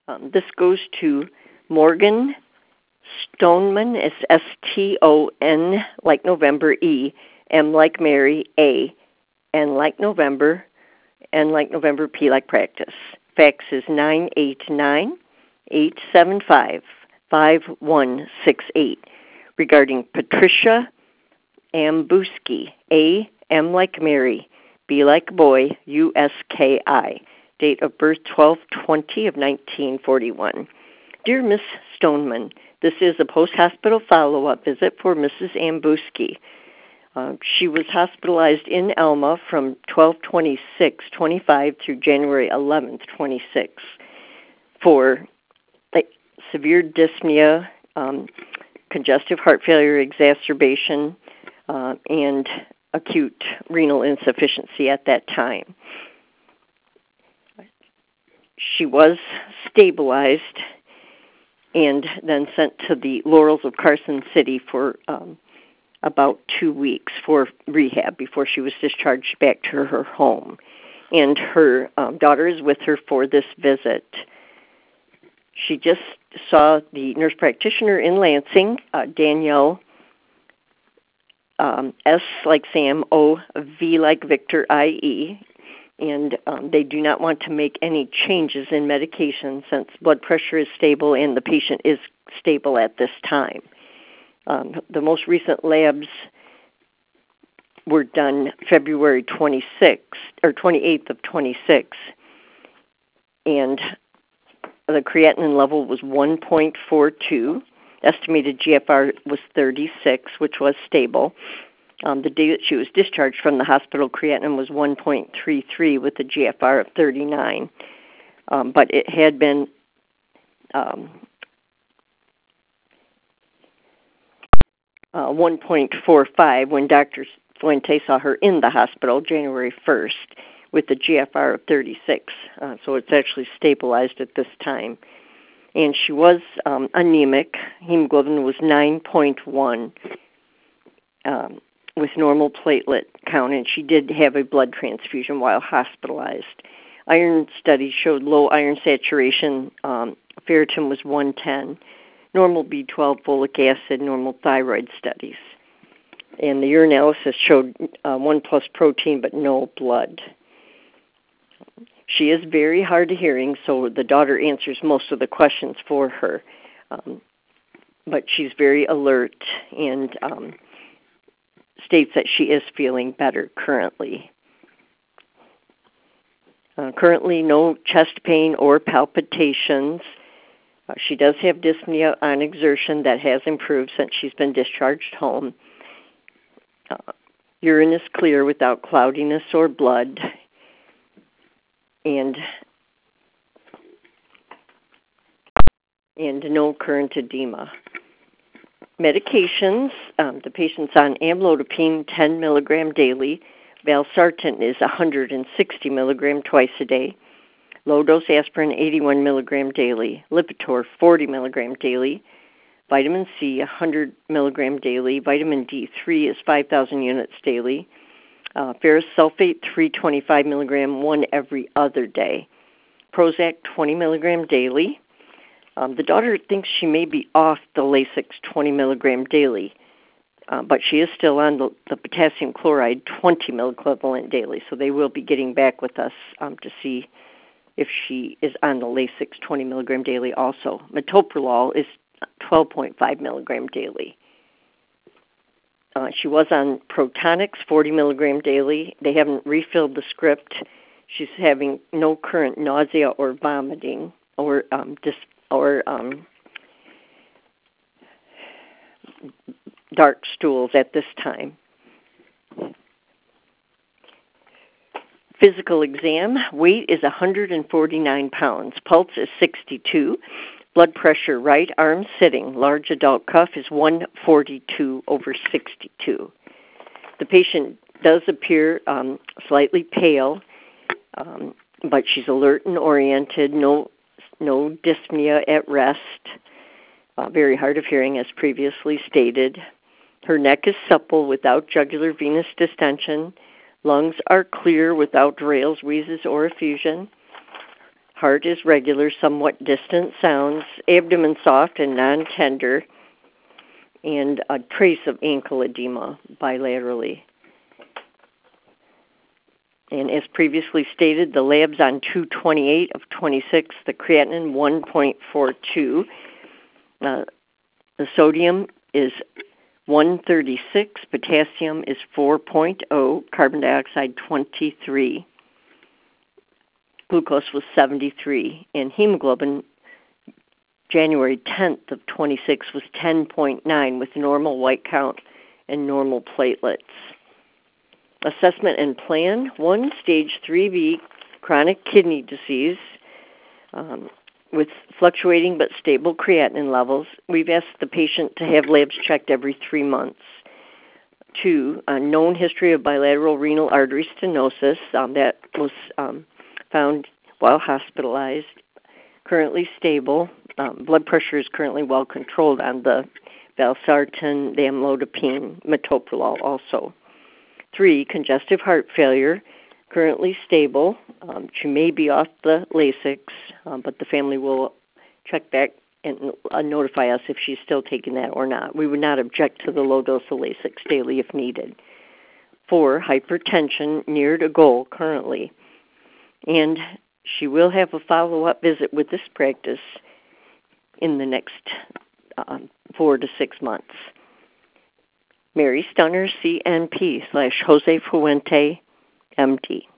This goes to Morgan Stoneman. It's S-T-O-N like November, E, M like Mary, A, N like November, N like November, P like practice. Fax is 989-875-5168 regarding Patricia Ambuski, A, M like Mary, B like boy, U-S-K-I. Date of birth 12/20 of 1941. Dear Miss Stoneman, this is a post-hospital follow-up visit for Mrs. Ambuski. She was hospitalized in Alma from 12/26/25 through January 11th, 26 for severe dyspnea, congestive heart failure exacerbation, and acute renal insufficiency at that time. She was stabilized and then sent to the Laurels of Carson City for about 2 weeks for rehab before she was discharged back to her home. And her daughter is with her for this visit. She just saw the nurse practitioner in Lansing, Danielle, S like Sam, O, V like Victor, I-E. And they do not want to make any changes in medication since blood pressure is stable and the patient is stable at this time. The most recent labs were done February 26th or 28th of 26, and the creatinine level was 1.42. Estimated GFR was 36, which was stable. The day that she was discharged from the hospital, creatinine was 1.33 with a GFR of 39. But it had been 1.45 when Dr. Fuente saw her in the hospital January 1st with a GFR of 36. So it's actually stabilized at this time. And she was anemic. Hemoglobin was 9.1 with normal platelet count, and she did have a blood transfusion while hospitalized. Iron studies showed low iron saturation. Ferritin was 110. Normal B12, folic acid, normal thyroid studies. And the urinalysis showed 1+ protein, but no blood. She is very hard of hearing, so the daughter answers most of the questions for her. But she's very alert and states that she is feeling better currently. Currently, no chest pain or palpitations. She does have dyspnea on exertion that has improved since she's been discharged home. Urine is clear without cloudiness or blood. And no current edema. Medications, the patient's on amlodipine 10 milligram daily. Valsartan is 160 milligram twice a day. Low-dose aspirin 81 milligram daily. Lipitor 40 milligram daily. Vitamin C 100 milligram daily. Vitamin D3 is 5,000 units daily. Ferrous sulfate 325 milligram, one every other day. Prozac 20 milligram daily. The daughter thinks she may be off the Lasix 20 milligram daily, but she is still on the potassium chloride 20 milliequivalent daily, so they will be getting back with us to see if she is on the Lasix 20 milligram daily also. Metoprolol is 12.5 milligram daily. She was on Protonix 40 milligram daily. They haven't refilled the script. She's having no current nausea or vomiting or dark stools at this time. Physical exam, weight is 149 pounds. Pulse is 62. Blood pressure, right arm sitting. Large adult cuff is 142/62. The patient does appear slightly pale, but she's alert and oriented. No dyspnea at rest. Very hard of hearing, as previously stated. Her neck is supple without jugular venous distension. Lungs are clear without rales, wheezes, or effusion. Heart is regular, somewhat distant sounds. Abdomen soft and non-tender. And a trace of ankle edema bilaterally. And as previously stated, the labs on 2/28 of 26, the creatinine 1.42. The sodium is 136, potassium is 4.0, carbon dioxide 23. Glucose was 73, and hemoglobin January 10th of 26 was 10.9 with normal white count and normal platelets. Assessment and plan: 1, stage 3B, chronic kidney disease with fluctuating but stable creatinine levels. We've asked the patient to have labs checked every 3 months. 2, a known history of bilateral renal artery stenosis that was found while hospitalized, currently stable. Blood pressure is currently well controlled on the valsartan, the amlodipine, metoprolol also. 3, congestive heart failure, currently stable. She may be off the Lasix, but the family will check back and notify us if she's still taking that or not. We would not object to the low dose of Lasix daily if needed. 4, hypertension near to goal currently. And she will have a follow-up visit with this practice in the next 4 to 6 months. Mary Stunner, CNP /Jose Fuente, MD.